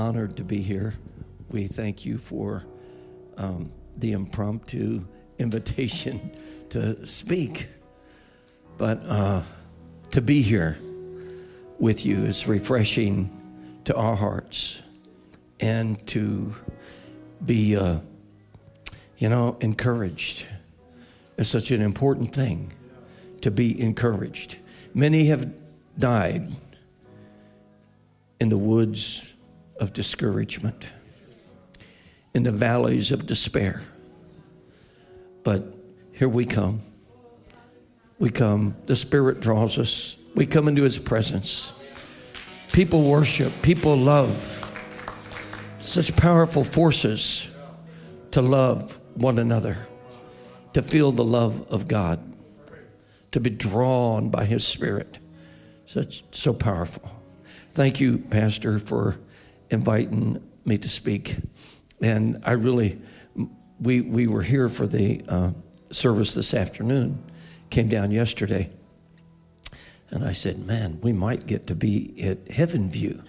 honored to be here. We thank you for the impromptu invitation to speak. But to be here with you is refreshing to our hearts, and to be, encouraged. It's such an important thing to be encouraged. Many have died in the woods of discouragement, in the valleys of despair. But here we come. We come. The Spirit draws us. We come into His presence. People worship. People love. Such powerful forces to love one another, to feel the love of God, to be drawn by His Spirit. So powerful. Thank you, Pastor, for inviting me to speak. And I really, we were here for the service this afternoon, came down yesterday, and I said, man, we might get to be at Heaven View.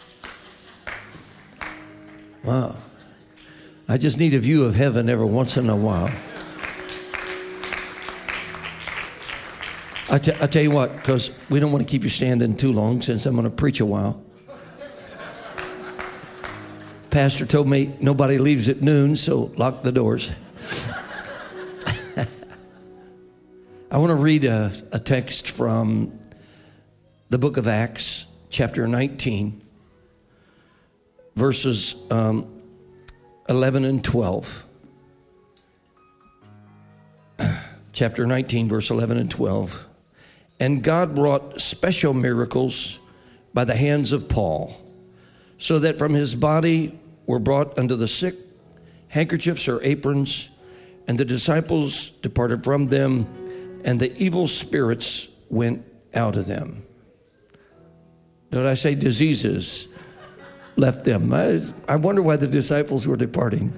Wow. I just need a view of heaven every once in a while. I tell you what, because we don't want to keep you standing too long since I'm going to preach a while. Pastor told me nobody leaves at noon, so lock the doors. I want to read a text from the book of Acts, chapter 19, verses 11 and 12. Chapter 19, verse 11 and 12. And God wrought special miracles by the hands of Paul, so that from his body were brought unto the sick handkerchiefs or aprons, and the disciples departed from them, and the evil spirits went out of them. Did I say diseases left them? I wonder why the disciples were departing.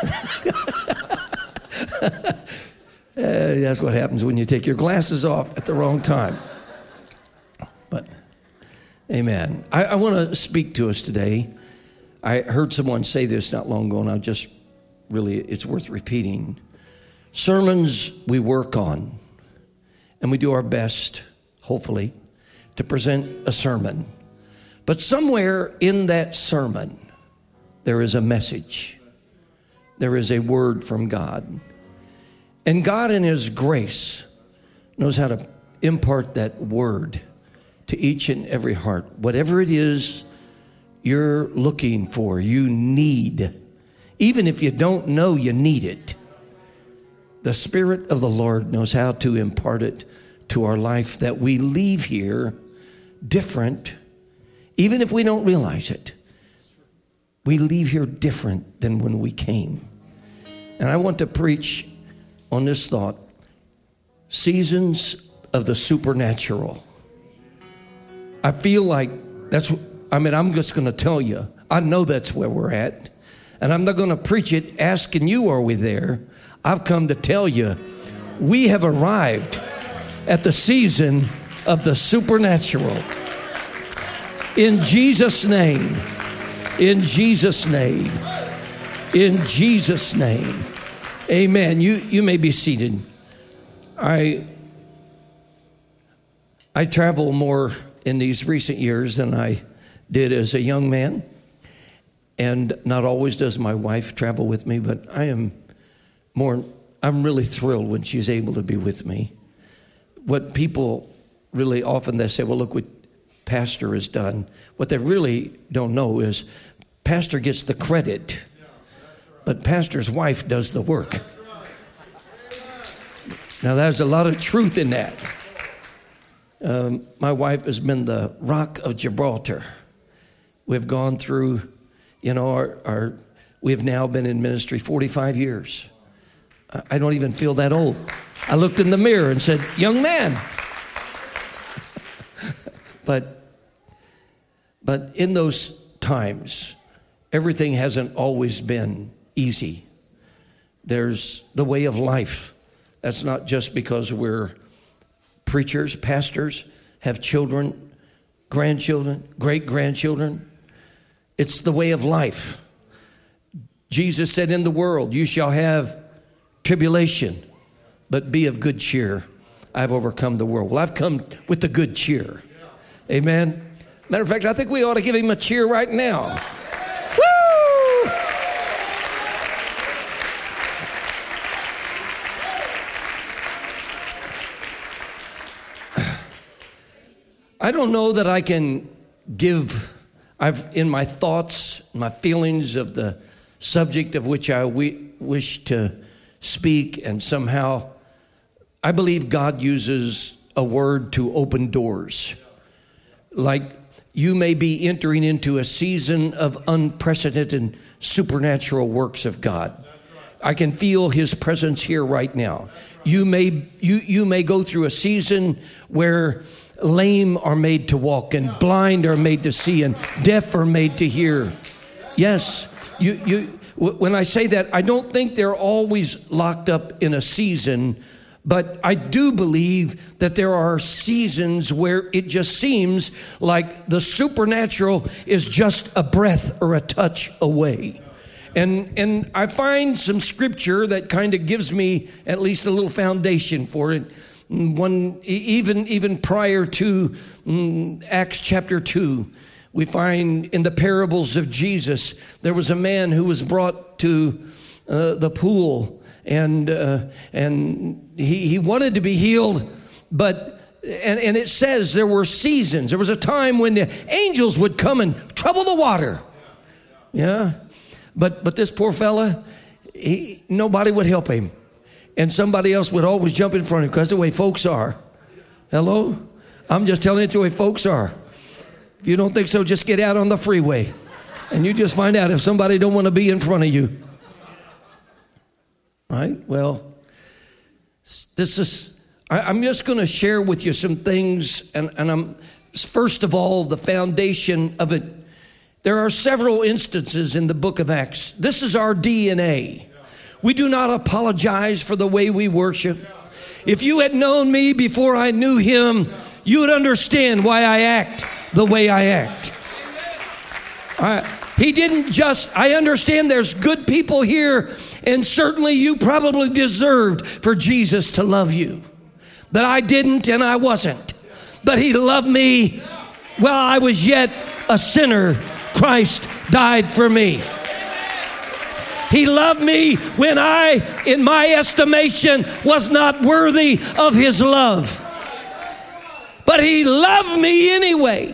That's what happens when you take your glasses off at the wrong time. But, amen. I want to speak to us today. I heard someone say this not long ago, and it's worth repeating. Sermons we work on, and we do our best, hopefully, to present a sermon. But somewhere in that sermon, there is a message. There is a word from God. And God in His grace knows how to impart that word to each and every heart. Whatever it is you're looking for, you need. Even if you don't know you need it, the Spirit of the Lord knows how to impart it to our life, that we leave here different, even if we don't realize it. We leave here different than when we came. And I want to preach on this thought: seasons of the supernatural. I feel like I'm just going to tell you, I know that's where we're at. And I'm not going to preach it asking you, are we there? I've come to tell you, we have arrived at the season of the supernatural. In Jesus' name, in Jesus' name, in Jesus' name. Amen. You may be seated. I travel more in these recent years than I did as a young man. And not always does my wife travel with me, but I'm really thrilled when she's able to be with me. What people really often, they say, well, look what Pastor has done. What they really don't know is Pastor gets the credit, but Pastor's wife does the work. Now, there's a lot of truth in that. My wife has been the rock of Gibraltar. We've gone through, we've now been in ministry 45 years. I don't even feel that old. I looked in the mirror and said, young man. But in those times, everything hasn't always been easy. There's the way of life. That's not just because we're preachers, pastors, have children, grandchildren, great-grandchildren. It's the way of life. Jesus said, in the world you shall have tribulation, but be of good cheer. I've overcome the world. Well, I've come with the good cheer. Amen. Matter of fact, I think we ought to give him a cheer right now. Woo! I don't know that I can give, in my thoughts, my feelings of the subject of which I wish to speak, and somehow I believe God uses a word to open doors. Like you may be entering into a season of unprecedented supernatural works of God. I can feel his presence here right now. You may go through a season where lame are made to walk and blind are made to see and deaf are made to hear. Yes, when I say that, I don't think they're always locked up in a season, but I do believe that there are seasons where it just seems like the supernatural is just a breath or a touch away. And I find some scripture that kind of gives me at least a little foundation for it. Even prior to Acts chapter 2, we find in the parables of Jesus, there was a man who was brought to the pool, and he wanted to be healed, but it says there were seasons. There was a time when the angels would come and trouble the water. Yeah, but this poor fella, nobody would help him. And somebody else would always jump in front of him, because the way folks are. Hello? I'm just telling you, it's the way folks are. If you don't think so, just get out on the freeway. And you just find out if somebody don't want to be in front of you. Right? Well, I'm just going to share with you some things. And I'm, first of all, the foundation of it. There are several instances in the book of Acts. This is our DNA. We do not apologize for the way we worship. If you had known me before I knew him, you would understand why I act the way I act. I understand there's good people here, and certainly you probably deserved for Jesus to love you. But I didn't, and I wasn't. But he loved me while I was yet a sinner. Christ died for me. He loved me when I, in my estimation, was not worthy of his love. But he loved me anyway.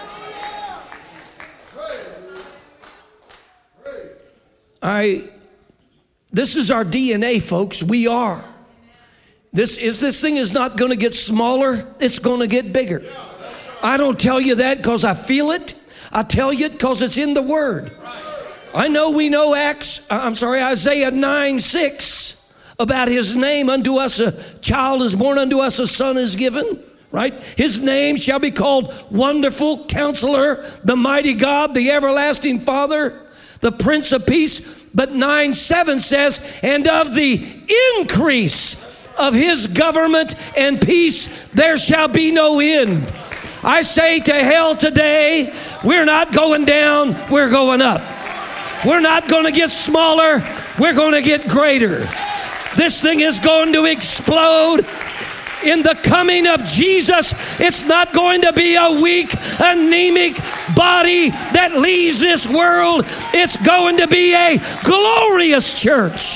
This is our DNA, folks. We are. This thing is not going to get smaller. It's going to get bigger. I don't tell you that because I feel it. I tell you it because it's in the Word. I know we know Isaiah 9:6 about his name. Unto us a child is born, unto us a son is given. Right? His name shall be called Wonderful Counselor, the Mighty God, the Everlasting Father, the Prince of Peace. But 9:7 says, and of the increase of his government and peace there shall be no end. I say to hell today, we're not going down, we're going up. We're not going to get smaller, we're going to get greater. This thing is going to explode. In the coming of Jesus, it's not going to be a weak, anemic body that leaves this world. It's going to be a glorious church.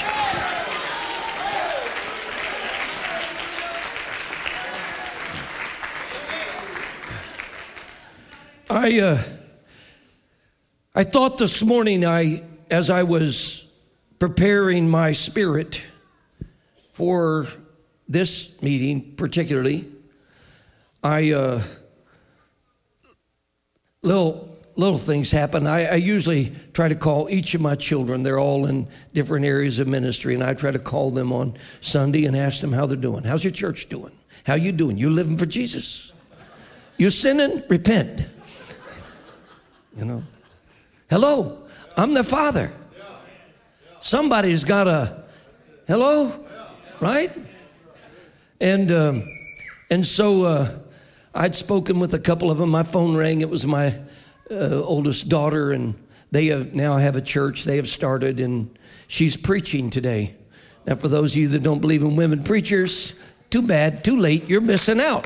I thought this morning, as I was preparing my spirit for this meeting particularly, little things happen. I usually try to call each of my children. They're all in different areas of ministry, and I try to call them on Sunday and ask them how they're doing. How's your church doing? How you doing? You living for Jesus? You sinning? Repent. You know. Hello, I'm the Father. Somebody's got a hello, right? And so I'd spoken with a couple of them. My phone rang. It was my oldest daughter, and They now have a church they have started, and she's preaching today. Now, for those of you that don't believe in women preachers, too bad, too late, you're missing out.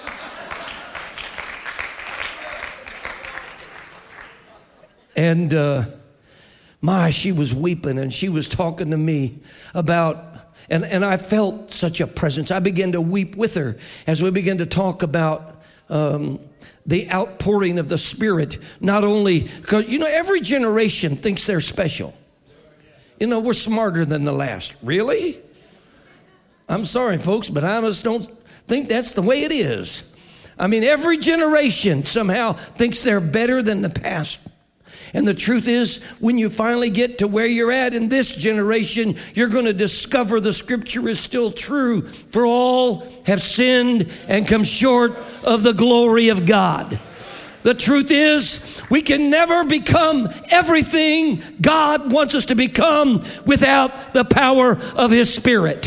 And she was weeping, and she was talking to me about, and I felt such a presence. I began to weep with her as we began to talk about the outpouring of the Spirit. Not only, because, every generation thinks they're special. We're smarter than the last. Really? I'm sorry, folks, but I just don't think that's the way it is. I mean, every generation somehow thinks they're better than the past. And the truth is, when you finally get to where you're at in this generation, you're going to discover the scripture is still true. For all have sinned and come short of the glory of God. The truth is, we can never become everything God wants us to become without the power of His Spirit.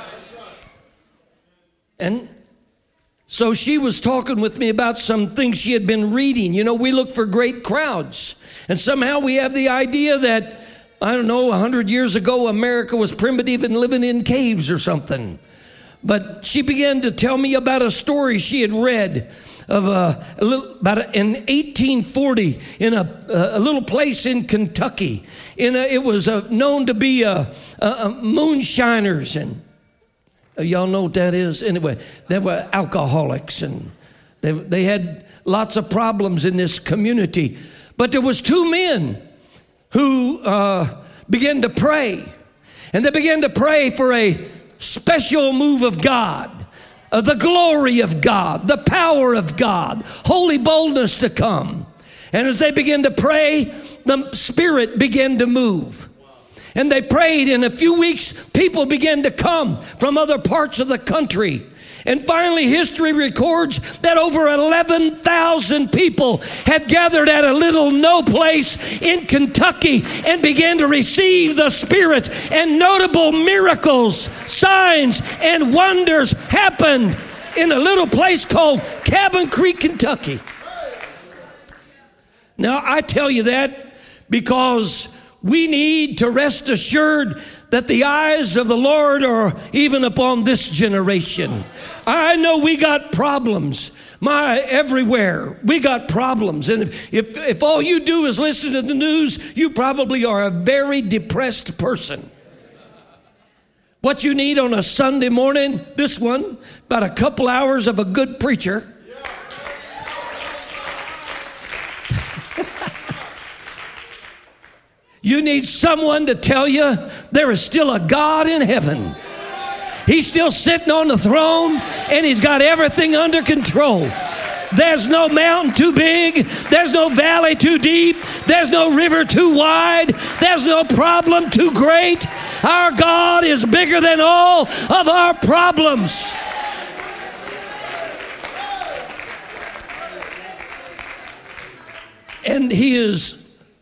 And so she was talking with me about some things she had been reading. We look for great crowds. And somehow we have the idea that, 100 years ago, America was primitive and living in caves or something. But she began to tell me about a story she had read of in 1840 in a little place in Kentucky. It was known to be moonshiners, and y'all know what that is. Anyway, they were alcoholics, and they had lots of problems in this community. But there was two men who began to pray, and they began to pray for a special move of God, the glory of God, the power of God, holy boldness to come. And as they began to pray, the Spirit began to move. And they prayed, in a few weeks, people began to come from other parts of the country. And finally, history records that over 11,000 people had gathered at a little no place in Kentucky and began to receive the Spirit. And notable miracles, signs, and wonders happened in a little place called Cabin Creek, Kentucky. Now, I tell you that because we need to rest assured that the eyes of the Lord are even upon this generation. I know we got problems. Everywhere we got problems. And if all you do is listen to the news, you probably are a very depressed person. What you need on a Sunday morning, this one, about a couple hours of a good preacher. You need someone to tell you there is still a God in heaven. He's still sitting on the throne, and He's got everything under control. There's no mountain too big. There's no valley too deep. There's no river too wide. There's no problem too great. Our God is bigger than all of our problems. And He is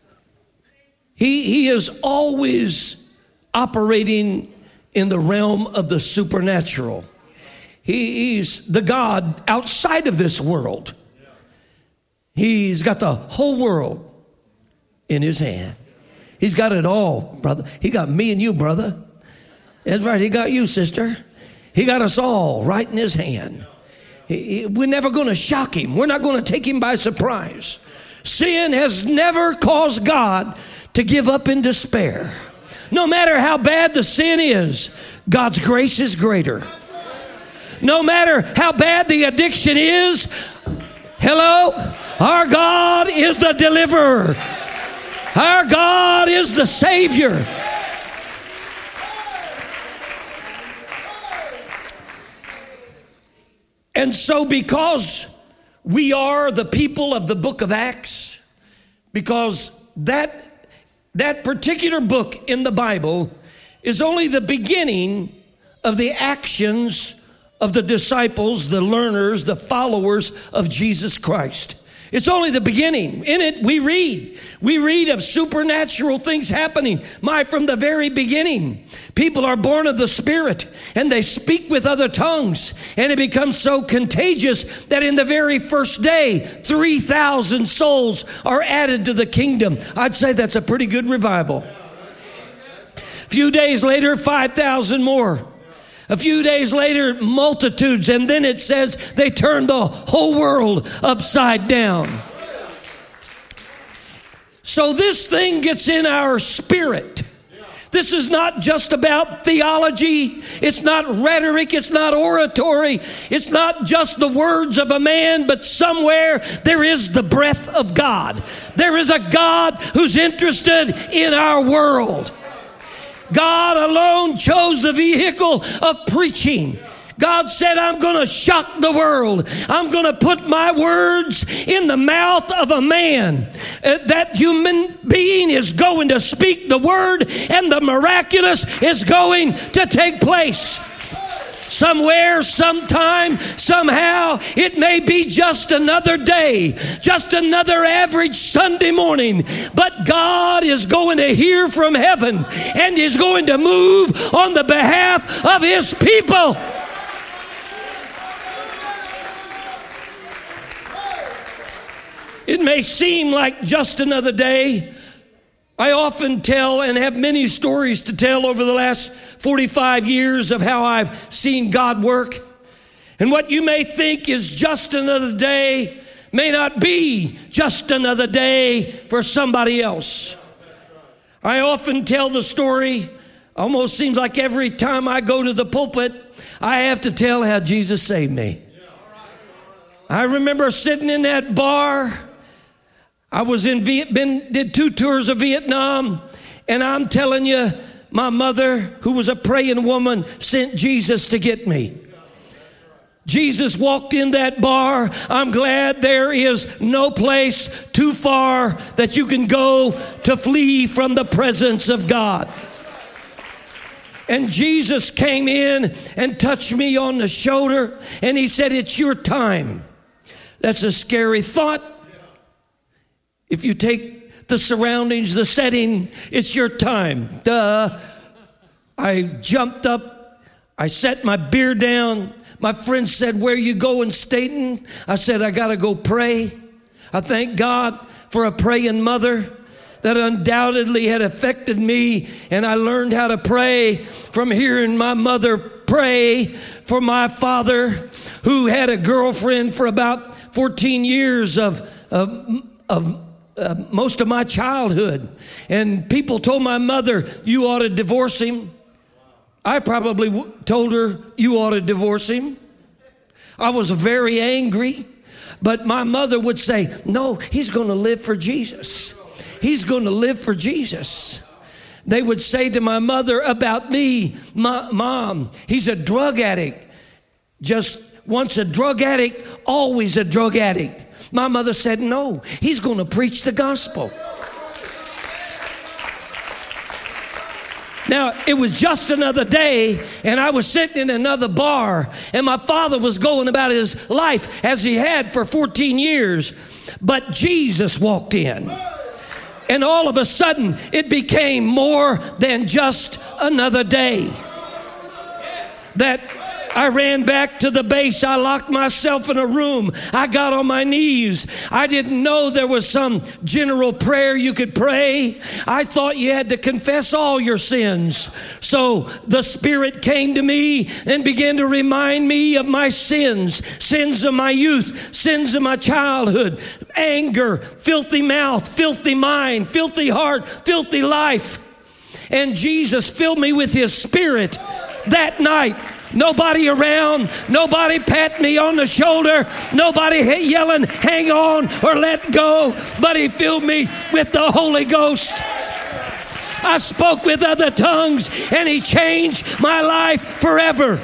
always operating in the realm of the supernatural. He's the God outside of this world. He's got the whole world in His hand. He's got it all, brother. He got me and you, brother. That's right. He got you, sister. He got us all right in His hand. We're never going to shock Him. We're not going to take Him by surprise. Sin has never caused God to give up in despair. No matter how bad the sin is, God's grace is greater. No matter how bad the addiction is, hello, our God is the deliverer. Our God is the Savior. And so because we are the people of the book of Acts, because that particular book in the Bible is only the beginning of the actions of the disciples, the learners, the followers of Jesus Christ. It's only the beginning. In it, we read of supernatural things happening. From the very beginning, people are born of the Spirit and they speak with other tongues, and it becomes so contagious that in the very first day, 3,000 souls are added to the kingdom. I'd say that's a pretty good revival. A few days later, 5,000 more. A few days later, multitudes, and then it says they turned the whole world upside down. So this thing gets in our spirit. This is not just about theology. It's not rhetoric. It's not oratory. It's not just the words of a man, but somewhere there is the breath of God. There is a God who's interested in our world. God alone chose the vehicle of preaching. God said, I'm going to shock the world. I'm going to put my words in the mouth of a man. That human being is going to speak the word, and the miraculous is going to take place. Somewhere, sometime, somehow, it may be just another day, just another average Sunday morning, but God is going to hear from heaven and is going to move on the behalf of His people. It may seem like just another day. I often tell and have many stories to tell over the last 45 years of how I've seen God work. And what you may think is just another day may not be just another day for somebody else. I often tell the story, almost seems like every time I go to the pulpit, I have to tell how Jesus saved me. I remember sitting in that bar. I was did 2 tours of Vietnam, and I'm telling you, my mother, who was a praying woman, sent Jesus to get me. Jesus walked in that bar. I'm glad there is no place too far that you can go to flee from the presence of God. And Jesus came in and touched me on the shoulder, and He said, it's your time. That's a scary thought. If you take the surroundings, the setting, it's your time. Duh. I jumped up. I set my beer down. My friend said, where you going, Staten? I said, I got to go pray. I thank God for a praying mother that undoubtedly had affected me. And I learned how to pray from hearing my mother pray for my father, who had a girlfriend for about 14 years of most of my childhood. And people told my mother, you ought to divorce him. I probably told her, you ought to divorce him. I was very angry, but my mother would say, no, he's going to live for Jesus. He's going to live for Jesus. They would say to my mother about me, Mom, he's a drug addict. Just once a drug addict, always a drug addict. My mother said, no, he's going to preach the gospel. Now, it was just another day, and I was sitting in another bar, and my father was going about his life as he had for 14 years. But Jesus walked in. And all of a sudden, it became more than just another day. That I ran back to the base. I locked myself in a room. I got on my knees. I didn't know there was some general prayer you could pray. I thought you had to confess all your sins. So the Spirit came to me and began to remind me of my sins, sins of my youth, sins of my childhood, anger, filthy mouth, filthy mind, filthy heart, filthy life. And Jesus filled me with His Spirit that night. Nobody around, nobody pat me on the shoulder, nobody yelling, hang on or let go, but He filled me with the Holy Ghost. I spoke with other tongues, and He changed my life forever.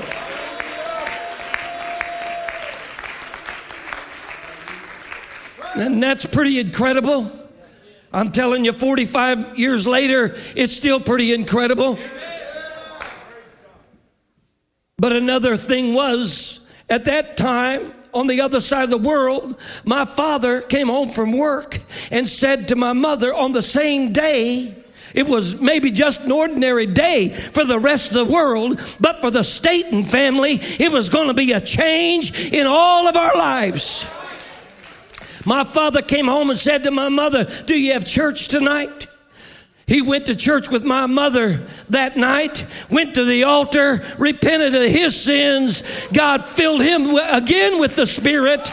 And that's pretty incredible. I'm telling you, 45 years later, it's still pretty incredible. But another thing was, at that time, on the other side of the world, my father came home from work and said to my mother on the same day, it was maybe just an ordinary day for the rest of the world, but for the Staten family, it was going to be a change in all of our lives. My father came home and said to my mother, do you have church tonight? He went to church with my mother that night, went to the altar, repented of his sins. God filled him again with the Spirit,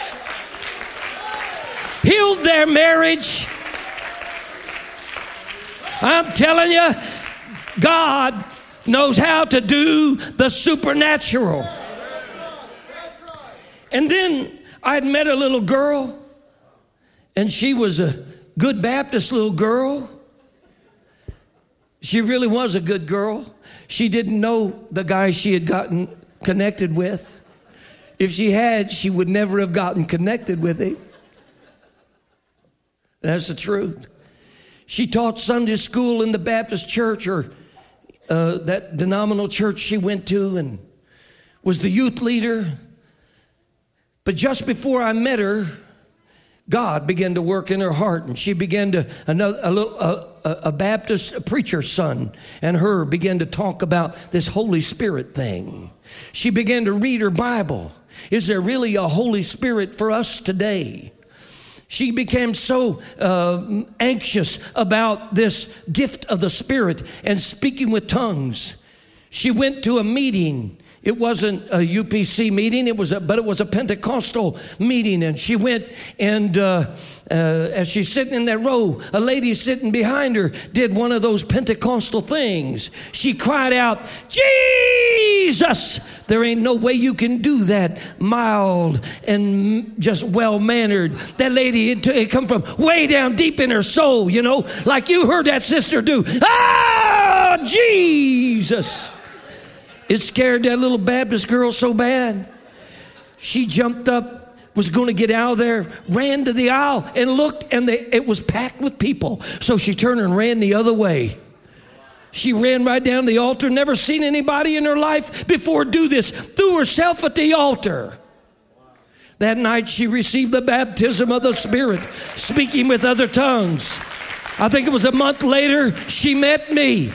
healed their marriage. I'm telling you, God knows how to do the supernatural. And then I'd met a little girl, and she was a good Baptist little girl. She really was a good girl. She didn't know the guy she had gotten connected with. If she had, she would never have gotten connected with him. That's the truth. She taught Sunday school in the Baptist church, or that denominational church she went to, and was the youth leader. But just before I met her, God began to work in her heart, and she began to, a Baptist preacher's son and her began to talk about this Holy Spirit thing. She began to read her Bible. Is there really a Holy Spirit for us today? She became so anxious about this gift of the Spirit and speaking with tongues. She went to a meeting. It wasn't a UPC meeting, but it was a Pentecostal meeting. And she went, and as she's sitting in that row, a lady sitting behind her did one of those Pentecostal things. She cried out, Jesus! There ain't no way you can do that, mild and just well-mannered. That lady, it come from way down deep in her soul, you know, like you heard that sister do. Ah, Jesus! It scared that little Baptist girl so bad. She jumped up, was going to get out of there, ran to the aisle and looked, and it was packed with people. So she turned and ran the other way. She ran right down to the altar, never seen anybody in her life before do this, threw herself at the altar. That night she received the baptism of the Spirit, speaking with other tongues. I think it was a month later, she met me.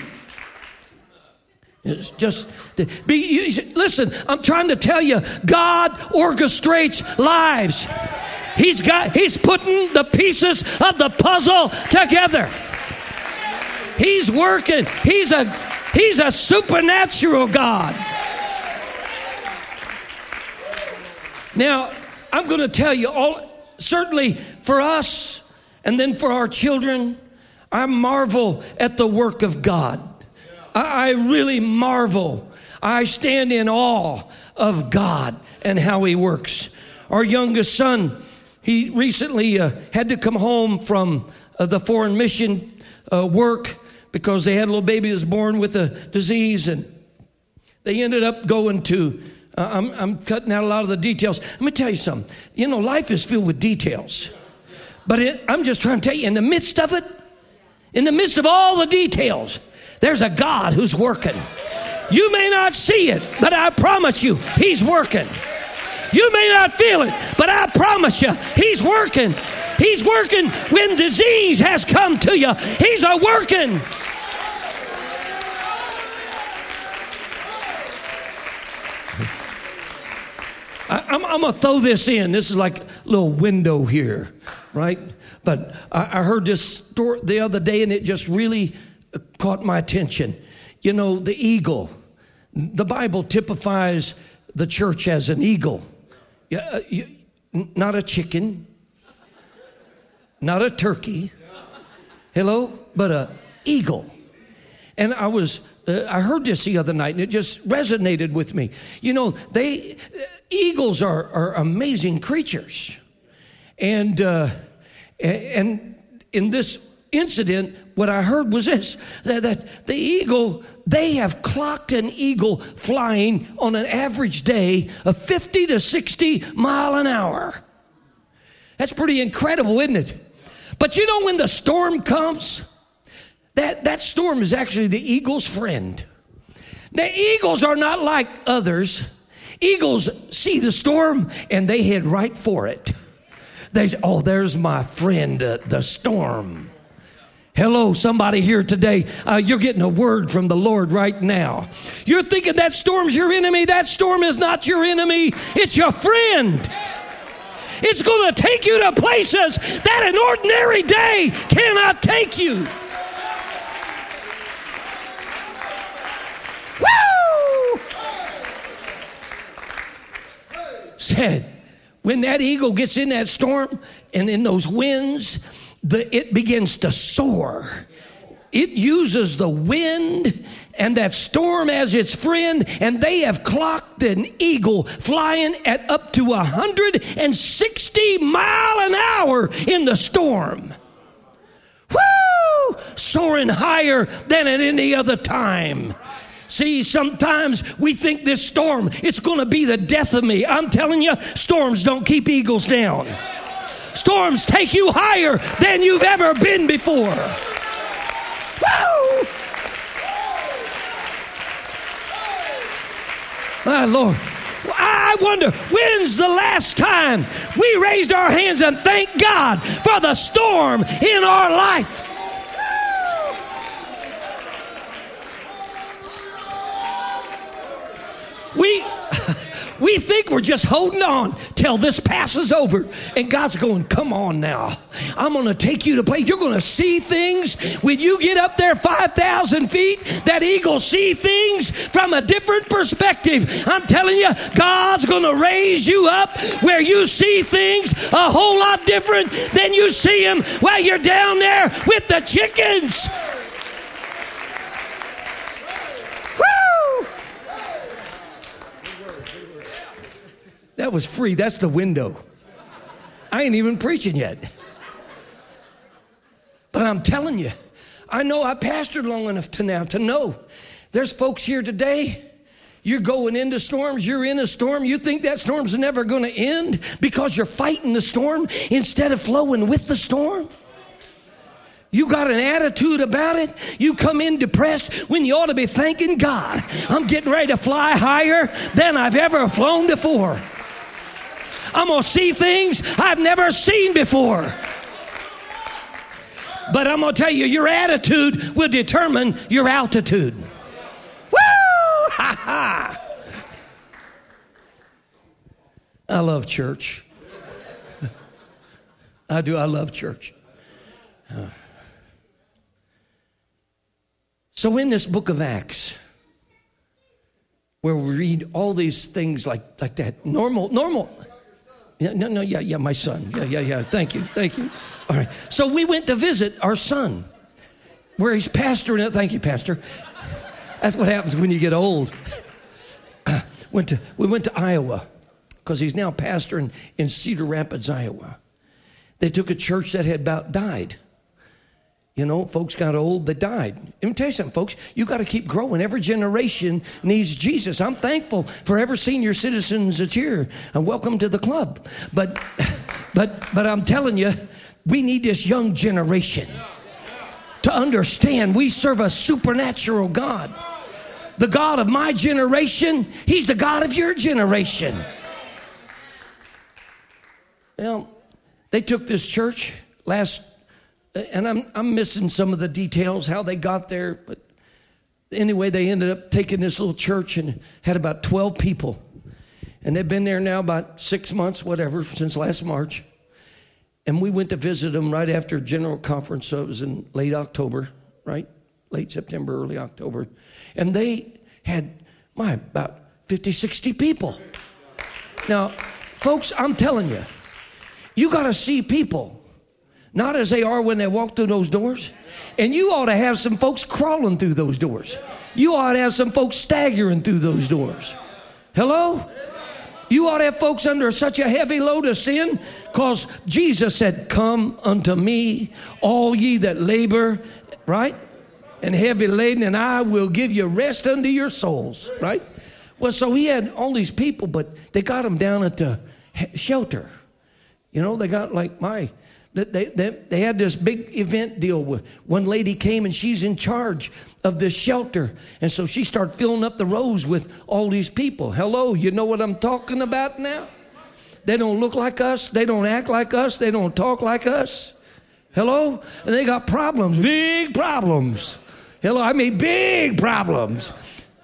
It's just, listen, I'm trying to tell you, God orchestrates lives. He's putting the pieces of the puzzle together. He's working. He's a supernatural God. Now, I'm going to tell you certainly for us and then for our children, I marvel at the work of God. I really marvel. I stand in awe of God and how He works. Our youngest son, he recently had to come home from the foreign mission work because they had a little baby that was born with a disease, and they ended up going to, I'm cutting out a lot of the details. Let me tell you something. You know, life is filled with details. But I'm just trying to tell you, in the midst of it, in the midst of all the details, there's a God who's working. You may not see it, but I promise you, He's working. You may not feel it, but I promise you, He's working. He's working when disease has come to you. He's working. I'm going to throw this in. This is like a little window here, right? But I heard this story the other day, and it just really caught my attention. You know, the eagle. The Bible typifies the church as an eagle. Not a chicken. Not a turkey. Hello? But an eagle. And I heard this the other night, and it just resonated with me. You know, eagles are amazing creatures. And in this incident, what I heard was this, that the eagle, they have clocked an eagle flying on an average day of 50 to 60 mile an hour. That's pretty incredible, isn't it? But you know, when the storm comes, that storm is actually the eagle's friend. Now, eagles are not like others Eagles see the storm and they head right for it. They say, oh, there's my friend, the storm. Hello, somebody here today. You're getting a word from the Lord right now. You're thinking that storm's your enemy. That storm is not your enemy. It's your friend. It's going to take you to places that an ordinary day cannot take you. Woo! Said, when that eagle gets in that storm and in those winds, it begins to soar. It uses the wind and that storm as its friend, and they have clocked an eagle flying at up to 160 miles an hour in the storm. Woo! Soaring higher than at any other time. See, sometimes we think this storm, it's going to be the death of me. I'm telling you, storms don't keep eagles down. Storms take you higher than you've ever been before. Woo! My Lord, I wonder, when's the last time we raised our hands and thanked God for the storm in our life? We think we're just holding on till this passes over. And God's going, come on now. I'm going to take you to place. You're going to see things. When you get up there 5,000 feet, that eagle see things from a different perspective. I'm telling you, God's going to raise you up where you see things a whole lot different than you see them while you're down there with the chickens. That was free. That's the window. I ain't even preaching yet. But I'm telling you, I know I pastored long enough to know there's folks here today. You're going into storms. You're in a storm. You think that storm's never going to end because you're fighting the storm instead of flowing with the storm. You got an attitude about it. You come in depressed when you ought to be thanking God. I'm getting ready to fly higher than I've ever flown before. I'm going to see things I've never seen before. But I'm going to tell you, your attitude will determine your altitude. Woo! Ha ha! I love church. I do. I love church. So in this book of Acts, where we read all these things like that, normal. Yeah, my son. Yeah. Thank you. All right. So we went to visit our son, where he's pastoring. Thank you, Pastor. That's what happens when you get old. We went to Iowa, because he's now pastoring in Cedar Rapids, Iowa. They took a church that had about died. You know, folks got old, they died. Let me tell you something, folks. You got to keep growing. Every generation needs Jesus. I'm thankful for every senior citizens that's here. And welcome to the club. But I'm telling you, we need this young generation to understand we serve a supernatural God. The God of my generation, He's the God of your generation. Well, they took this church and I'm missing some of the details, how they got there. But anyway, they ended up taking this little church and had about 12 people. And they've been there now about 6 months, whatever, since last March. And we went to visit them right after General Conference. So it was in late October, right? Late September, early October. And they had, about 50, 60 people. Now, folks, I'm telling you, you got to see people. Not as they are when they walk through those doors. And you ought to have some folks crawling through those doors. You ought to have some folks staggering through those doors. Hello? You ought to have folks under such a heavy load of sin, because Jesus said, come unto me, all ye that labor, right? And heavy laden, and I will give you rest unto your souls, right? Well, so he had all these people, but they got them down at the shelter. You know, they got like my They had this big event deal. With one lady came and she's in charge of this shelter. And so she started filling up the rows with all these people. Hello, you know what I'm talking about now? They don't look like us. They don't act like us. They don't talk like us. Hello? And they got problems, big problems. Hello, I mean big problems.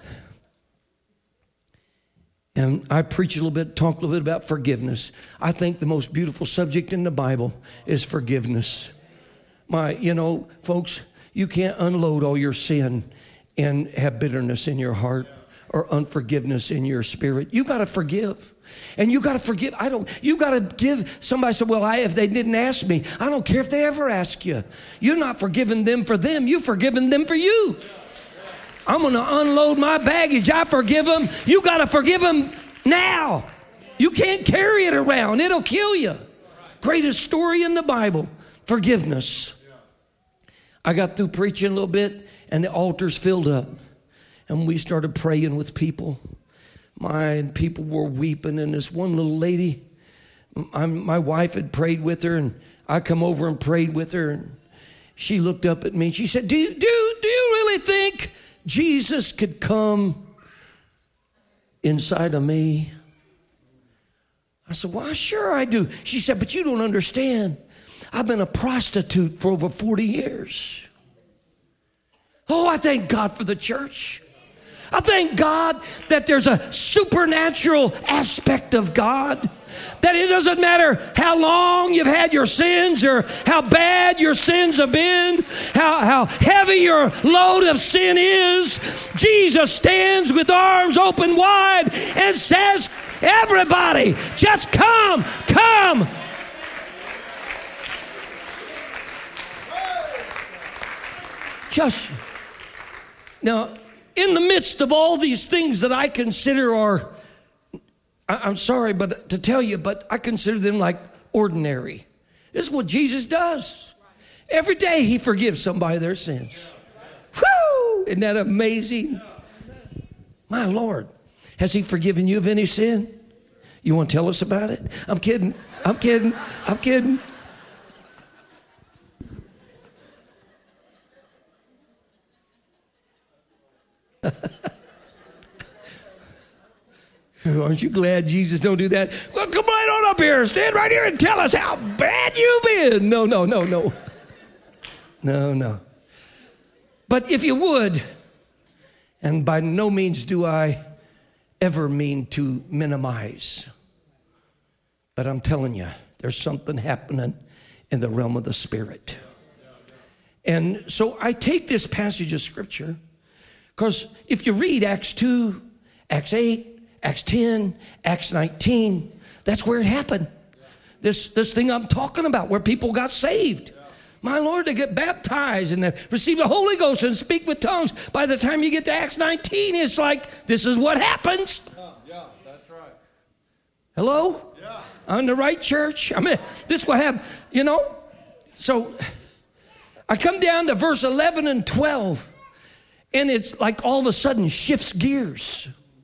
And I preach a little bit, talk a little bit about forgiveness. I think the most beautiful subject in the Bible is forgiveness. Folks, you can't unload all your sin and have bitterness in your heart or unforgiveness in your spirit. You got to forgive. And you got to forgive. You got to give. Somebody said, well, if they didn't ask me, I don't care if they ever ask you. You're not forgiving them for them. You've forgiven them for you. I'm going to unload my baggage. I forgive them. You got to forgive them now. You can't carry it around. It'll kill you. Greatest story in the Bible, forgiveness. I got through preaching a little bit and the altars filled up. And we started praying with people. People were weeping, and this one little lady, my wife had prayed with her, and I come over and prayed with her, and she looked up at me, and she said, do you really think Jesus could come inside of me? I said, well, sure I do. She said, but you don't understand. I've been a prostitute for over 40 years. Oh, I thank God for the church. I thank God that there's a supernatural aspect of God. That it doesn't matter how long you've had your sins or how bad your sins have been, how heavy your load of sin is. Jesus stands with arms open wide and says, everybody, just come. Now, in the midst of all these things that I consider I'm sorry but to tell you, but I consider them like ordinary. This is what Jesus does. Every day he forgives somebody their sins. Woo! Isn't that amazing? My Lord, has he forgiven you of any sin? You want to tell us about it? I'm kidding. Aren't you glad Jesus don't do that? Well, come right on up here. Stand right here and tell us how bad you've been. No. But if you would, and by no means do I ever mean to minimize, but I'm telling you, there's something happening in the realm of the Spirit. And so I take this passage of Scripture because if you read Acts 2, Acts 8, Acts 10, Acts 19, that's where it happened. This thing I'm talking about where people got saved. My Lord, they get baptized and they receive the Holy Ghost and speak with tongues. By the time you get to Acts 19, it's like, this is what happens. Yeah, that's right. Hello? Yeah. I'm the right church. I mean, this is what happened, So I come down to verse 11 and 12, and it's like all of a sudden shifts gears.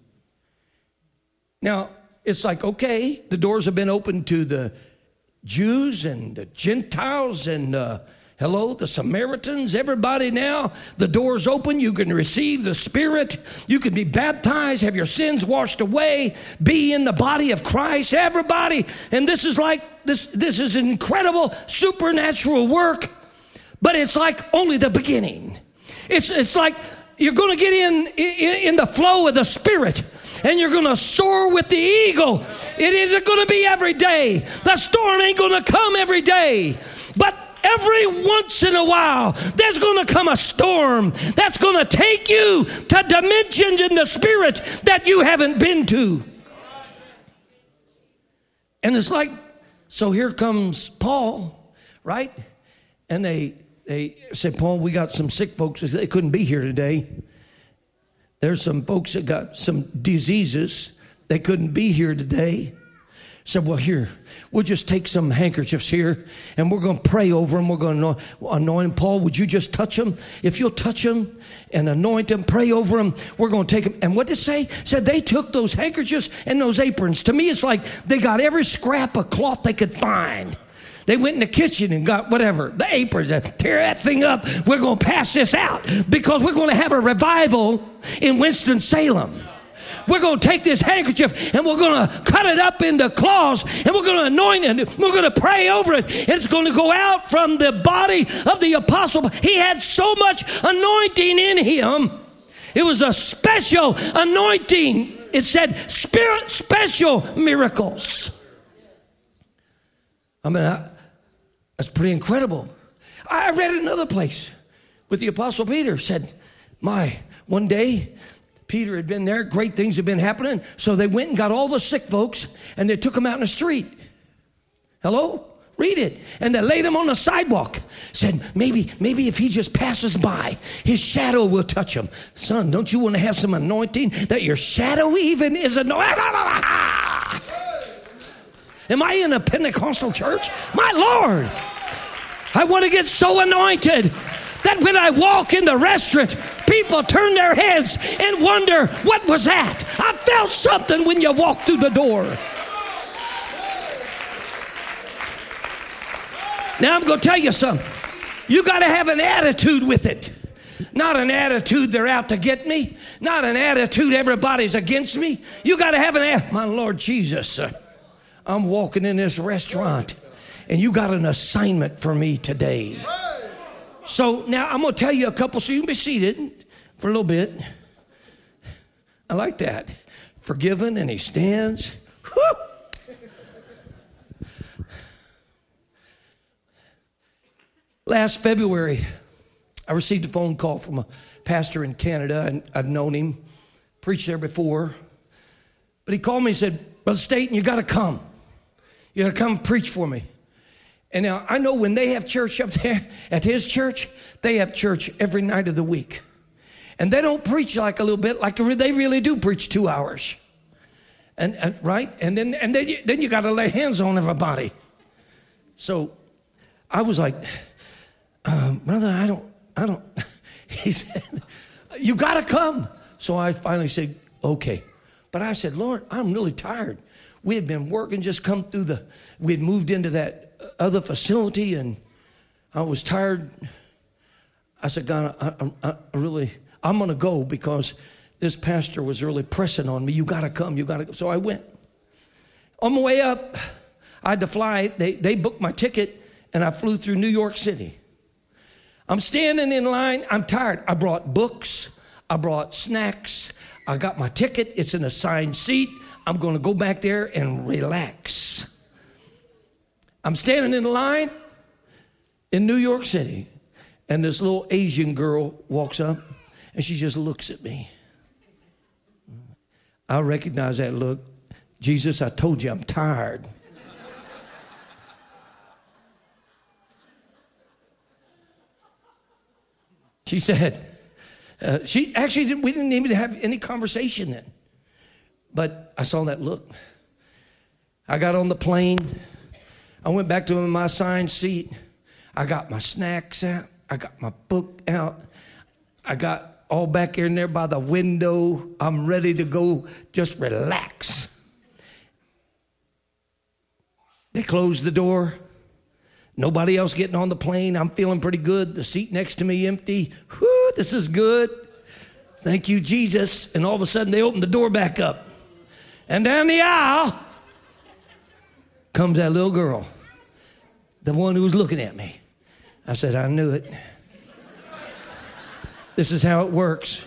Now, it's like, okay, the doors have been opened to the Jews and the Gentiles and, the Samaritans, everybody now. The door's open. You can receive the Spirit. You can be baptized, have your sins washed away, be in the body of Christ, everybody. And this is like, this is incredible supernatural work, but it's like only the beginning. It's like you're going to get in the flow of the Spirit. And you're going to soar with the eagle. It isn't going to be every day. The storm ain't going to come every day. But every once in a while, there's going to come a storm that's going to take you to dimensions in the Spirit that you haven't been to. And it's like, so here comes Paul, right? And they said, Paul, we got some sick folks. They couldn't be here today. There's some folks that got some diseases. They couldn't be here today. Said, well, here, we'll just take some handkerchiefs here, and we're going to pray over them. We're going to anoint them. Paul, would you just touch them? If you'll touch them and anoint them, pray over them, we're going to take them. And what did it say? It said they took those handkerchiefs and those aprons. To me, it's like they got every scrap of cloth they could find. They went in the kitchen and got whatever, the aprons, tear that thing up. We're going to pass this out because we're going to have a revival in Winston-Salem. We're going to take this handkerchief and we're going to cut it up into claws and we're going to anoint it and we're going to pray over it. It's going to go out from the body of the apostle. He had so much anointing in him. It was a special anointing. It said special miracles. I mean, that's pretty incredible. I read another place with the Apostle Peter. Said, one day Peter had been there. Great things had been happening. So they went and got all the sick folks and they took them out in the street. Hello? Read it. And they laid him on the sidewalk. Said, maybe if he just passes by, his shadow will touch him. Son, don't you want to have some anointing that your shadow even is anointed? Am I in a Pentecostal church? My Lord, I want to get so anointed that when I walk in the restaurant, people turn their heads and wonder, what was that? I felt something when you walked through the door. Now I'm going to tell you something. You got to have an attitude with it. Not an attitude they're out to get me. Not an attitude everybody's against me. You got to have my Lord Jesus, I'm walking in this restaurant and you got an assignment for me today. So now I'm going to tell you a couple so you can be seated for a little bit. I like that. Forgiven and he stands. Whew. Last February, I received a phone call from a pastor in Canada, and I've known him, preached there before. But he called me and said, Brother Staten, you got to come. You got to come preach for me. And now I know when they have church up there at his church, they have church every night of the week. And they don't preach like a little bit, like they really do preach 2 hours. And right? And then you got to lay hands on everybody. So I was like, brother, I don't. He said, you got to come. So I finally said, okay. But I said, Lord, I'm really tired. We had been working, just come through we had moved into that other facility and I was tired. I said, God, I'm going to go because this pastor was really pressing on me. You got to come. You got to go. So I went. On my way up, I had to fly. They booked my ticket and I flew through New York City. I'm standing in line. I'm tired. I brought books. I brought snacks. I got my ticket. It's an assigned seat. I'm going to go back there and relax. I'm standing in line in New York City, and this little Asian girl walks up, and she just looks at me. I recognize that look. Jesus, I told you I'm tired. She said, we didn't even have any conversation then. But I saw that look. I got on the plane. I went back to my assigned seat. I got my snacks out. I got my book out. I got all back in there by the window. I'm ready to go just relax. They closed the door. Nobody else getting on the plane. I'm feeling pretty good. The seat next to me empty. Whew, this is good. Thank you, Jesus. And all of a sudden they opened the door back up. And down the aisle comes that little girl, the one who was looking at me. I said, I knew it. This is how it works.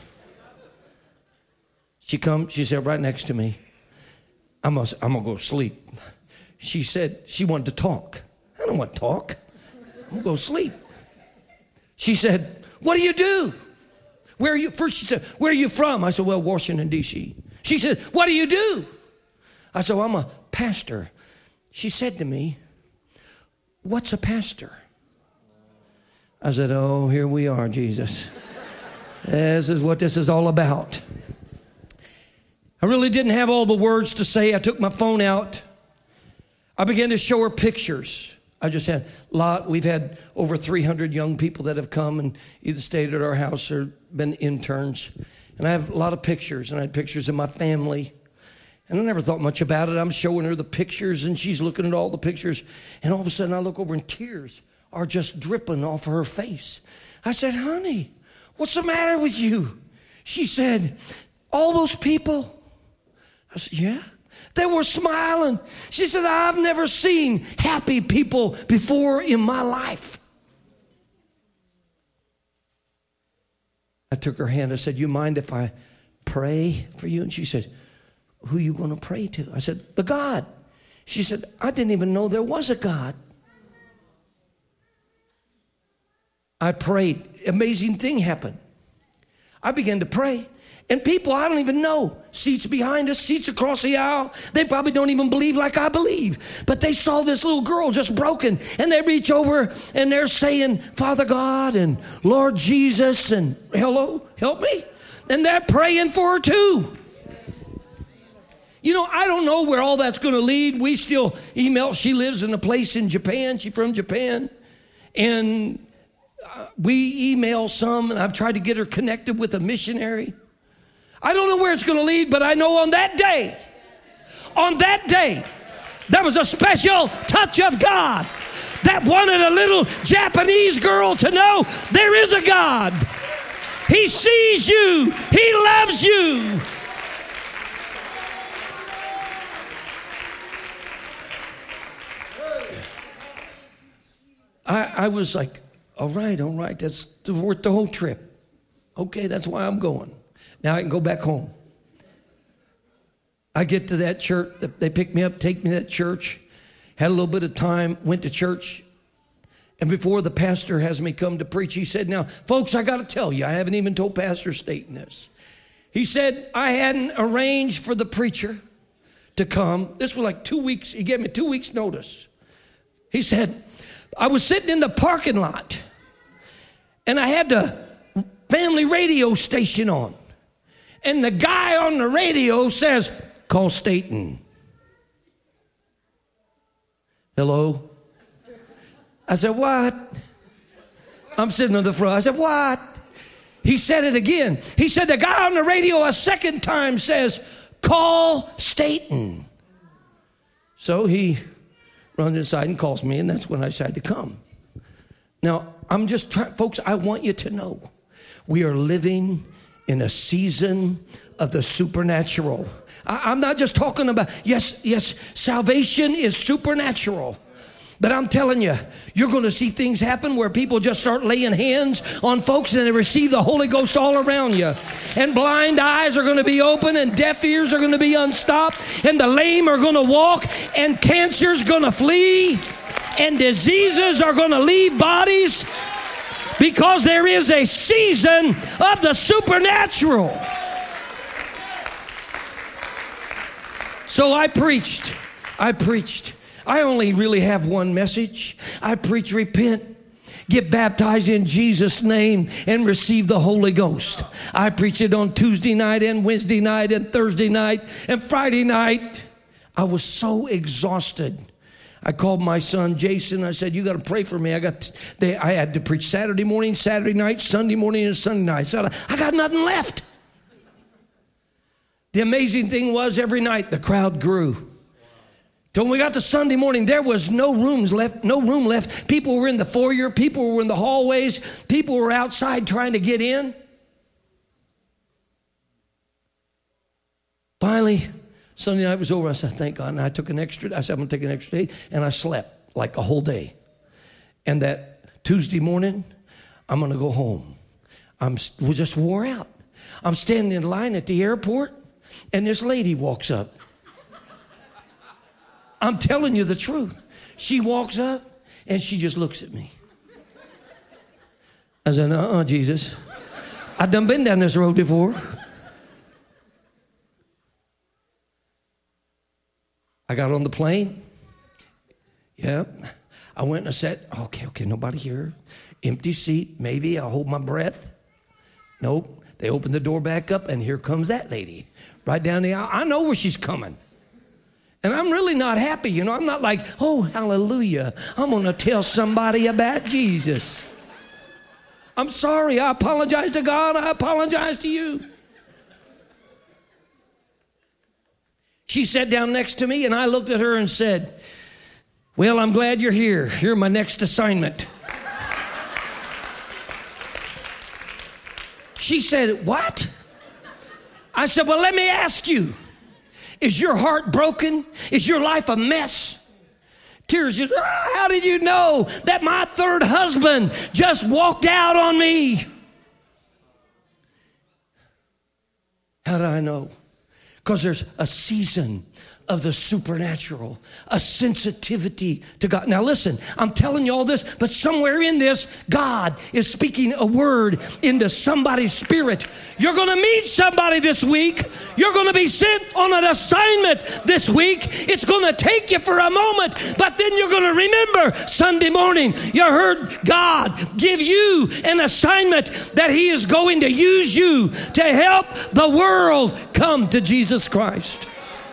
She sat right next to me. I'm going to go to sleep. She said she wanted to talk. I don't want to talk. I'm going to go to sleep. She said, what do you do? Where are you? First she said, where are you from? I said, well, Washington, D.C. She said, what do you do? I said, well, I'm a pastor. She said to me, what's a pastor? I said, oh, here we are, Jesus. This is what this is all about. I really didn't have all the words to say. I took my phone out. I began to show her pictures. I just had we've had over 300 young people that have come and either stayed at our house or been interns. And I have a lot of pictures, and I had pictures of my family. And I never thought much about it. I'm showing her the pictures, and she's looking at all the pictures. And all of a sudden, I look over, and tears are just dripping off of her face. I said, honey, what's the matter with you? She said, all those people. I said, yeah. They were smiling. She said, I've never seen happy people before in my life. I took her hand. I said, you mind if I pray for you? And she said, who are you going to pray to? I said, the God. She said, I didn't even know there was a God. I prayed. Amazing thing happened. I began to pray. And people I don't even know, seats behind us, seats across the aisle, they probably don't even believe like I believe. But they saw this little girl just broken, and they reach over and they're saying, Father God and Lord Jesus and hello, help me. And they're praying for her too. You know, I don't know where all that's going to lead. We still email. She lives in a place in Japan. She's from Japan. And we email some, and I've tried to get her connected with a missionary. I don't know where it's going to lead, but I know on that day, there was a special touch of God that wanted a little Japanese girl to know there is a God. He sees you. He loves you. I was like, all right, that's worth the whole trip. Okay, that's why I'm going. Now I can go back home. I get to that church. They pick me up, take me to that church. Had a little bit of time, went to church. And before the pastor has me come to preach, he said, now, folks, I got to tell you, I haven't even told Pastor Staten this. He said, I hadn't arranged for the preacher to come. This was like 2 weeks. He gave me 2 weeks notice. He said, I was sitting in the parking lot, and I had the family radio station on. And the guy on the radio says, call Staten. Hello? I said, what? I'm sitting on the front. I said, what? He said it again. He said, the guy on the radio a second time says, call Staten. So he runs inside and calls me, and that's when I decided to come. Now, I'm just trying, folks, I want you to know we are living in a season of the supernatural. I'm not just talking about, yes, salvation is supernatural. But I'm telling you, you're going to see things happen where people just start laying hands on folks and they receive the Holy Ghost all around you. And blind eyes are going to be open, and deaf ears are going to be unstopped, and the lame are going to walk, and cancer's going to flee, and diseases are going to leave bodies, because there is a season of the supernatural. So I preached. I only really have one message. I preach, repent, get baptized in Jesus' name, and receive the Holy Ghost. I preached it on Tuesday night and Wednesday night and Thursday night and Friday night. I was so exhausted. I called my son, Jason. I said, you got to pray for me. I had to preach Saturday morning, Saturday night, Sunday morning, and Sunday night. So I got nothing left. The amazing thing was every night the crowd grew. So when we got to Sunday morning, there was no room left. People were in the foyer. People were in the hallways. People were outside trying to get in. Finally, Sunday night was over. I said, thank God. And I said, I'm going to take an extra day. And I slept like a whole day. And that Tuesday morning, I'm going to go home. We just wore out. I'm standing in line at the airport, and this lady walks up. I'm telling you the truth. She walks up, and she just looks at me. I said, Jesus. I've done been down this road before. I got on the plane. Yep. I went and I said, okay, nobody here. Empty seat. Maybe I'll hold my breath. Nope. They opened the door back up, and here comes that lady right down the aisle. I know where she's coming. And I'm really not happy. I'm not like, oh, hallelujah. I'm going to tell somebody about Jesus. I'm sorry. I apologize to God. I apologize to you. She sat down next to me, and I looked at her and said, well, I'm glad you're here. You're my next assignment. She said, what? I said, well, let me ask you. Is your heart broken? Is your life a mess? Tears, how did you know that my third husband just walked out on me? How did I know? Because there's a season of the supernatural, a sensitivity to God. Now listen, I'm telling you all this, but somewhere in this, God is speaking a word into somebody's spirit. You're going to meet somebody this week. You're going to be sent on an assignment this week. It's going to take you for a moment, but then you're going to remember Sunday morning, you heard God give you an assignment that He is going to use you to help the world come to Jesus Christ.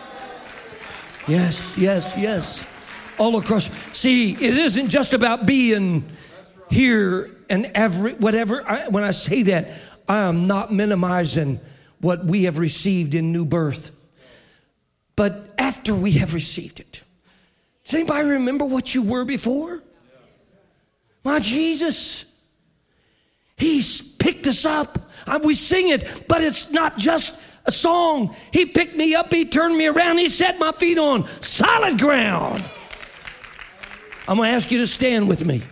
Yes, yes, yes. All across. See, it isn't just about being here and whatever. When I say that, I am not minimizing what we have received in new birth. But after we have received it, does anybody remember what you were before? My Jesus, He's picked us up. We sing it, but it's not just a song. He picked me up. He turned me around. He set my feet on solid ground. I'm going to ask you to stand with me.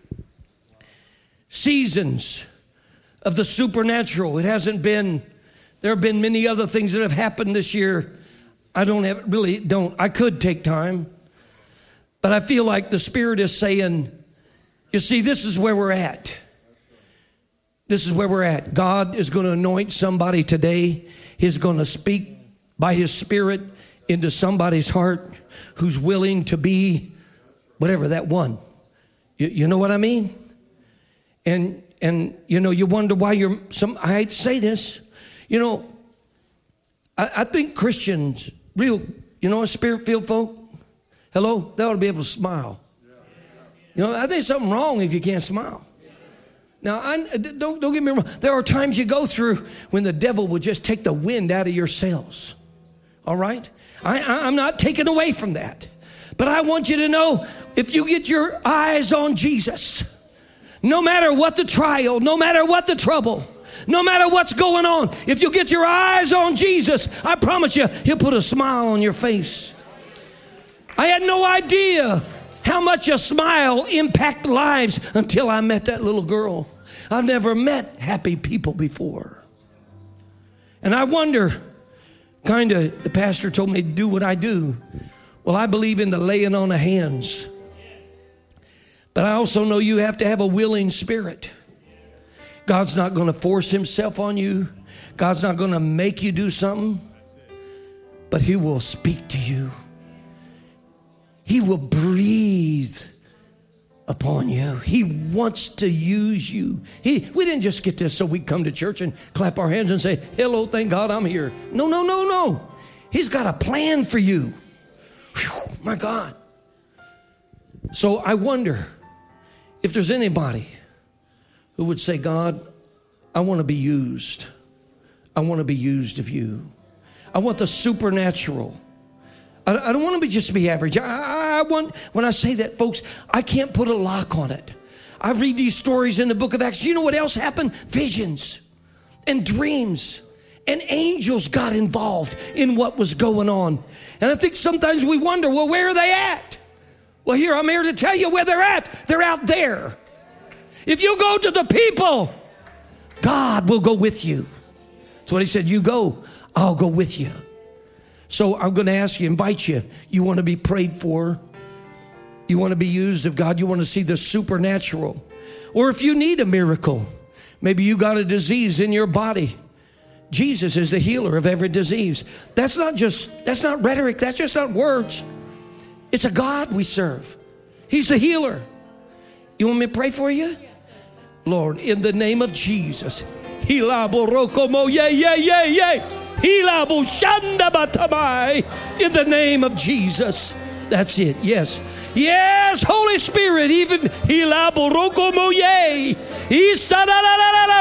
Seasons of the supernatural. There have been many other things that have happened this year. I could take time, but I feel like the Spirit is saying, you see, this is where we're at. This is where we're at. God is going to anoint somebody today. He's going to speak by His Spirit into somebody's heart who's willing to be whatever that one. You know what I mean? And you wonder why I hate to say this. I think Christians, Spirit-filled folk, hello, they ought to be able to smile. I think something wrong if you can't smile. Now, don't get me wrong. There are times you go through when the devil will just take the wind out of your sails. All right? I'm not taking away from that. But I want you to know, if you get your eyes on Jesus, no matter what the trial, no matter what the trouble, no matter what's going on, if you get your eyes on Jesus, I promise you, He'll put a smile on your face. I had no idea how much a smile impacts lives until I met that little girl. I've never met happy people before. And I wonder, the pastor told me to do what I do. Well, I believe in the laying on of hands. But I also know you have to have a willing spirit. God's not going to force Himself on you. God's not going to make you do something. But He will speak to you. He will breathe upon you. He wants to use you. We didn't just get this so we come to church and clap our hands and say, hello, thank God I'm here. No. He's got a plan for you. Whew, my God. So I wonder if there's anybody who would say, God, I want to be used. I want to be used of you. I want the supernatural. I don't want to just be average. I want, when I say that, folks, I can't put a lock on it. I read these stories in the book of Acts. Do you know what else happened? Visions and dreams and angels got involved in what was going on. And I think sometimes we wonder, well, where are they at? Well, I'm here to tell you where they're at. They're out there. If you go to the people, God will go with you. That's what He said. You go, I'll go with you. So I'm going to invite you. You want to be prayed for. You want to be used of God. You want to see the supernatural. Or if you need a miracle, maybe you got a disease in your body. Jesus is the healer of every disease. That's not rhetoric. That's just not words. It's a God we serve. He's the healer. You want me to pray for you? Lord, in the name of Jesus. In the name of Jesus. That's it. Yes. Yes, Holy Spirit. Even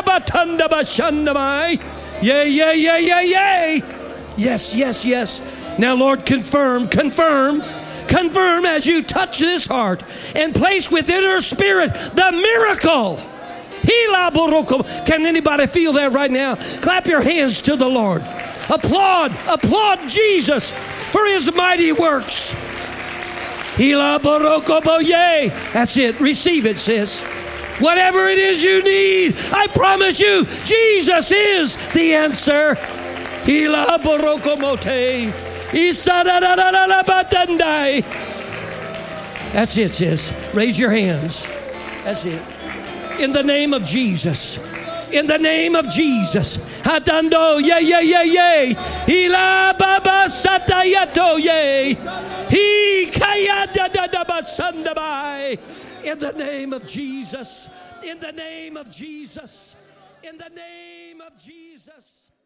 yay. Yes. Now, Lord, confirm as you touch this heart and place within her spirit the miracle. Can anybody feel that right now? Clap your hands to the Lord. Applaud Jesus for his mighty works. That's it. Receive it, sis. Whatever it is you need, I promise you, Jesus is the answer. That's it, sis. Raise your hands. That's it. In the name of Jesus. In the name of Jesus. Hadando, yay. Hila baba satayato, yay. He kayada basandabai. In the name of Jesus. In the name of Jesus. In the name of Jesus.